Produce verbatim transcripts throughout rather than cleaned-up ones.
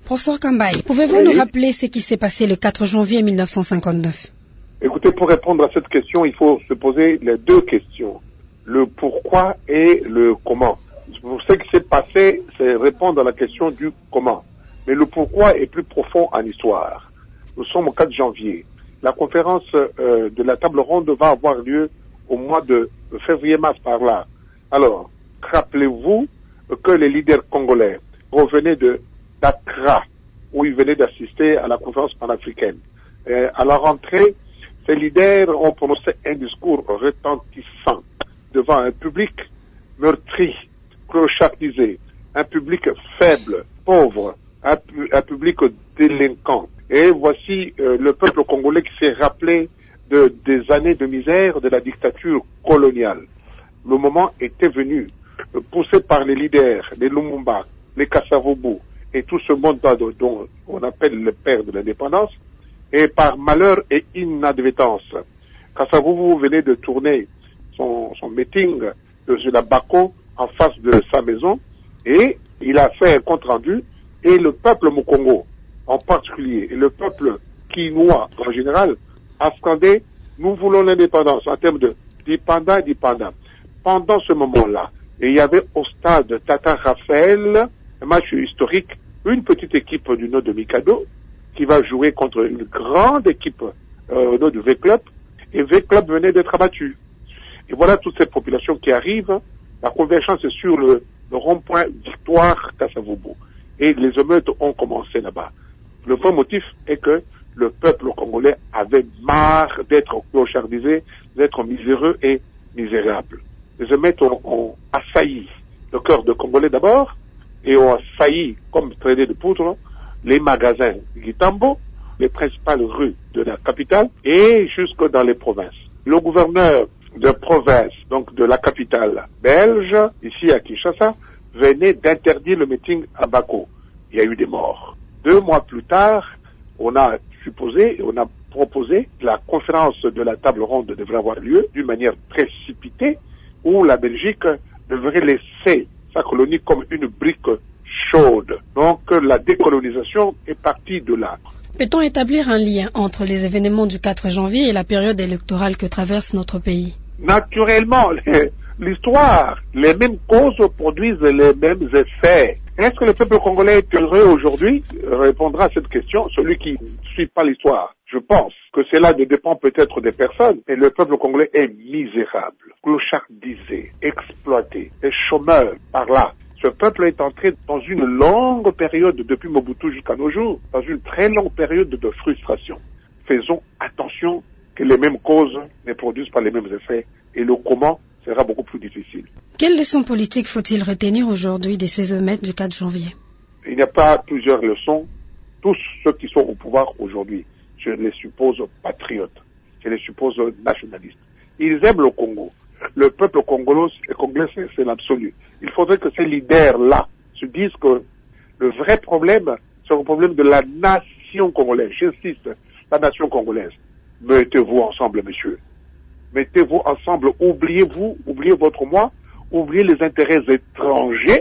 Professeur Kambaye, pouvez-vous oui. nous rappeler ce qui s'est passé le quatre janvier mille neuf cent cinquante-neuf? Écoutez, pour répondre à cette question, il faut se poser les deux questions. Le pourquoi et le comment. Pour ce qui s'est passé, c'est répondre à la question du comment. Mais le pourquoi est plus profond en histoire. Nous sommes au quatre janvier. La conférence euh, de la table ronde va avoir lieu au mois de février-mars par là. Alors, rappelez-vous que les leaders congolais revenaient de d'Accra, où ils venaient d'assister à la conférence panafricaine. Euh, à la rentrée, ces leaders ont prononcé un discours retentissant devant un public meurtri, clochardisé, un public faible, pauvre, un, un public délinquant. Et voici euh, le peuple congolais qui s'est rappelé de, des années de misère de la dictature coloniale. Le moment était venu, euh, poussé par les leaders, les Lumumba, les Kasavubu, et tout ce monde dont on appelle le père de l'indépendance, et par malheur et inadvertance. Kasavubu venait de tourner son, son meeting de la Bako en face de sa maison, et il a fait un compte rendu, et le peuple Mukongo, en particulier, et le peuple quinois en général, a scandé, nous voulons l'indépendance en termes de dipanda, dipanda. Pendant ce moment-là, et il y avait au stade Tata Raphaël, un match historique, une petite équipe du nom de Mikado, qui va jouer contre une grande équipe euh, au nom du V-Club, et V-Club venait d'être abattu. Et voilà toute cette population qui arrive, la convergence est sur le, le rond-point Victoire Kasavubu. Et les émeutes ont commencé là-bas. Le vrai motif est que le peuple congolais avait marre d'être clochardisé, d'être miséreux et misérable. Les émeutes ont, ont assailli le cœur de Congolais d'abord, et ont assailli, comme traînée de poudre, les magasins Gitambo, les principales rues de la capitale, et jusque dans les provinces. Le gouverneur de province, donc de la capitale belge, ici à Kinshasa, venait d'interdire le meeting à Bako. Il y a eu des morts. Deux mois plus tard, on a supposé, on a proposé que la conférence de la table ronde devrait avoir lieu d'une manière précipitée, où la Belgique devrait laisser sa colonie comme une brique chaude. Donc la décolonisation est partie de là. Peut-on établir un lien entre les événements du quatre janvier et la période électorale que traverse notre pays? Naturellement, l'histoire, les mêmes causes produisent les mêmes effets. Est-ce que le peuple congolais est heureux aujourd'hui? Répondra à cette question celui qui ne suit pas l'histoire. Je pense que cela ne dépend peut-être des personnes, mais le peuple congolais est misérable, clochardisé, exploité, et chômeur par là. Ce peuple est entré dans une longue période, depuis Mobutu jusqu'à nos jours, dans une très longue période de frustration. Faisons attention que les mêmes causes ne produisent pas les mêmes effets, et le comment sera beaucoup plus difficile. Quelles leçons politiques faut-il retenir aujourd'hui de ces émeutes du quatre janvier? Il n'y a pas plusieurs leçons. Tous ceux qui sont au pouvoir aujourd'hui, je les suppose patriotes, je les suppose nationalistes. Ils aiment le Congo. Le peuple congolais, congolais c'est l'absolu. Il faudrait que ces leaders-là se disent que le vrai problème, c'est le problème de la nation congolaise. J'insiste, la nation congolaise. Mettez-vous ensemble, messieurs. Mettez-vous ensemble. Oubliez-vous, oubliez votre moi, oubliez les intérêts étrangers.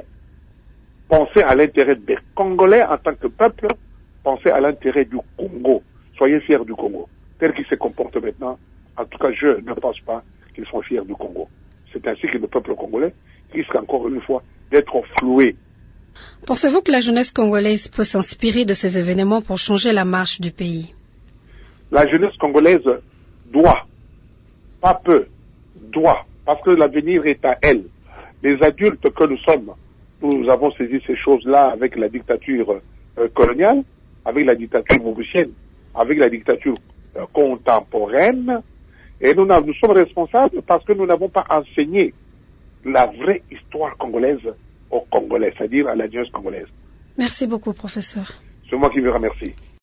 Pensez à l'intérêt des Congolais en tant que peuple. Pensez à l'intérêt du Congo. Soyez fiers du Congo. Tel qu'il se comporte maintenant, en tout cas, je ne pense pas qu'ils sont fiers du Congo. C'est ainsi que le peuple congolais risque encore une fois d'être floué. Pensez-vous que la jeunesse congolaise peut s'inspirer de ces événements pour changer la marche du pays? La jeunesse congolaise doit, pas peu, doit, parce que l'avenir est à elle. Les adultes que nous sommes, nous avons saisi ces choses-là avec la dictature euh, coloniale, avec la dictature mauricienne, avec la dictature euh, contemporaine, et nous, nous sommes responsables parce que nous n'avons pas enseigné la vraie histoire congolaise aux Congolais, c'est-à-dire à la jeunesse congolaise. Merci beaucoup, professeur. C'est moi qui vous remercie.